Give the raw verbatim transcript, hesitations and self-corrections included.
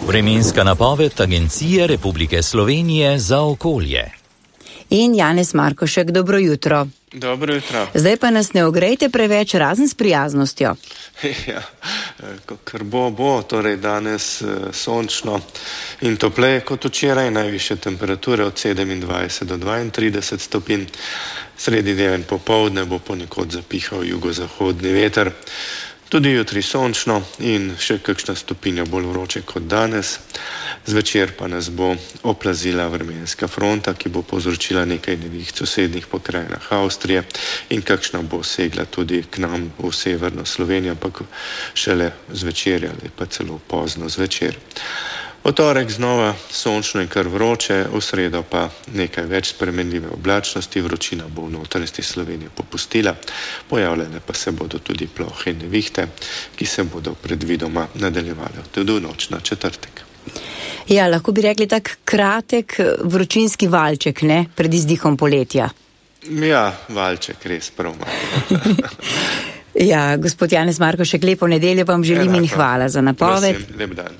Vremenska napoved Agencije Republike Slovenije za okolje. In Janez Markošek, dobro jutro. Dobro jutro. Zdaj pa nas ne ogrejte preveč, razen s prijaznostjo. Ja, ker bo, bo, torej danes sončno in topleje kot včeraj, najvišje temperature od sedemindvajset do dvaintrideset stopinj, sredi dneva in popoldne bo ponekod zapihal jugozahodni veter. Tudi jutri sončno in še kakšna stopinja bolj vroče kot danes. Zvečer pa nas bo oplazila vremenska fronta, ki bo povzročila nekaj neviht v sosednjih pokrajinah Avstrije in kakšna bo segla tudi k nam v severno Slovenijo, ampak šele zvečer ali pa celo pozno zvečer. V torek znova sončno in kar vroče, v sredo pa nekaj več spremenljive oblačnosti, vročina bo v notranjosti Slovenije popustila, pojavljale pa se bodo tudi plohe in nevihte, ki se bodo predvidoma nadaljevale tudi v noč na četrtek. Ja, lahko bi rekli tak kratek vročinski valček, ne, pred izdihom poletja. Ja, valček, res prav malo. Ja, gospod Janez Markošek, lepo nedeljo vam želim in hvala za napoved. Prosim, lep dan.